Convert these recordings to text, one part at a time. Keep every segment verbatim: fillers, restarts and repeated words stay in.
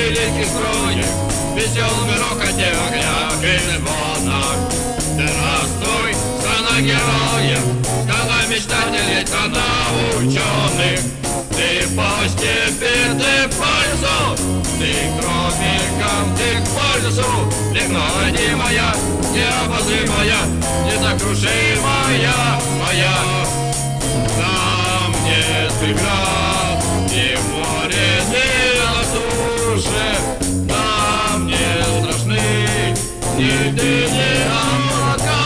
великих стройных, веселым грохоте огня крыльных волнах. Здравствуй, страна героев, страна мечтателей, страна ученых. Ты по степи, ты по лесу, ты к тропикам, ты к полюсу, невидимая, необозримая, несокрушимая моя. Нам нет преград ни в море, ни на суше, нам не страшны ни ты, ни облака.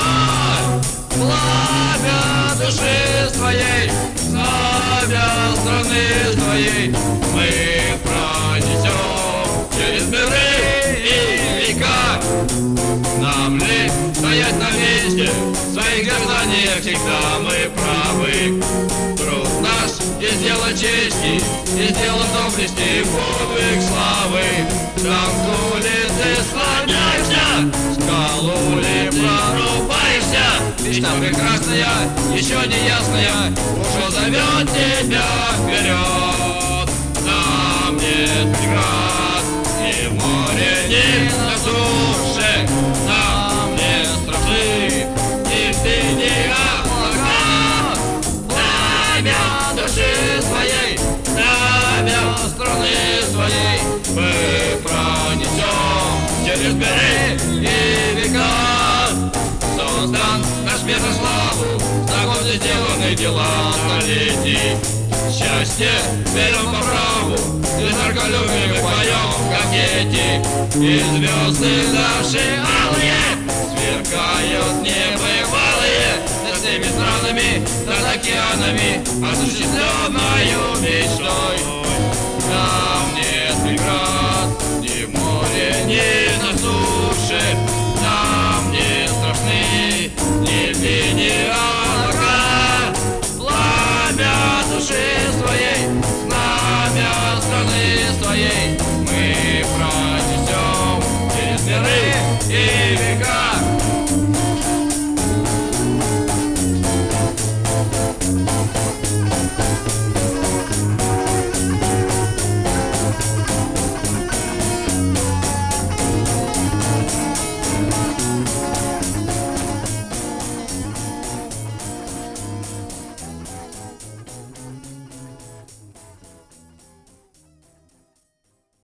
Пламя души своей, знамя страны своей мы пронесем через миры и века. Нам ли стоять на месте, в своих гражданиях всегда мы правы. Труд наш и дело чести, и дело доблести, подвиг славы. Замку ли ты склоняешься, скалу ли прорубаешься? Мечта прекрасная, еще не ясная, уже зовет тебя вперед. Нам нет преград ни в море, ни на суше, нам не страшны ни ты, ни облака. Пламя души своей, пламя страны своей мы пронесем через миры и века. Создан наш мир на славу, за годы сделаны дела столетий. Счастье берем по праву, и нарколюбим поем, как дети. И звезды наши алые сверкают небывалые над всеми странами, над океанами, осуществленною мечтой. Нам нет преград ни в море, ни на суше, нам не страшны ни ты, ни облака. Пламя души своей, знамя страны своей мы пронесем через миры и века.